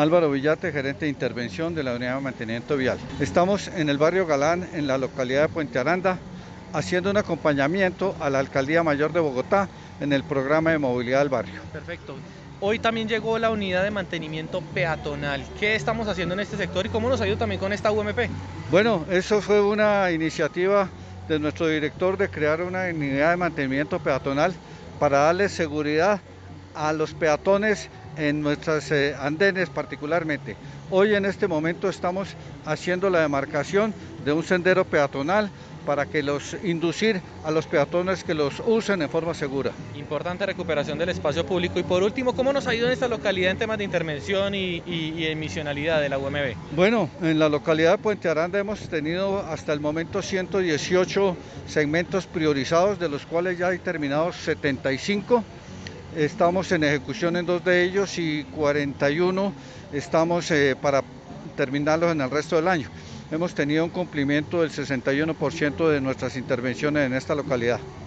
Álvaro Villate, gerente de intervención de la Unidad de Mantenimiento Vial. Estamos en el barrio Galán, en la localidad de Puente Aranda, haciendo un acompañamiento a la Alcaldía Mayor de Bogotá en el programa de movilidad del barrio. Perfecto. Hoy también llegó la unidad de mantenimiento peatonal. ¿Qué estamos haciendo en este sector y cómo nos ha ido también con esta UMP? Bueno, eso fue una iniciativa de nuestro director de crear una unidad de mantenimiento peatonal para darle seguridad a los peatones en nuestros andenes particularmente. Hoy en este momento estamos haciendo la demarcación de un sendero peatonal para que inducir a los peatones que los usen en forma segura. Importante recuperación del espacio público. Y por último, ¿cómo nos ha ido en esta localidad en temas de intervención y emisionalidad de la UMB? Bueno, en la localidad de Puente Aranda hemos tenido hasta el momento 118 segmentos priorizados, de los cuales ya hay terminados 75. Estamos en ejecución en 2 de ellos y 41 estamos para terminarlos en el resto del año. Hemos tenido un cumplimiento del 61% de nuestras intervenciones en esta localidad.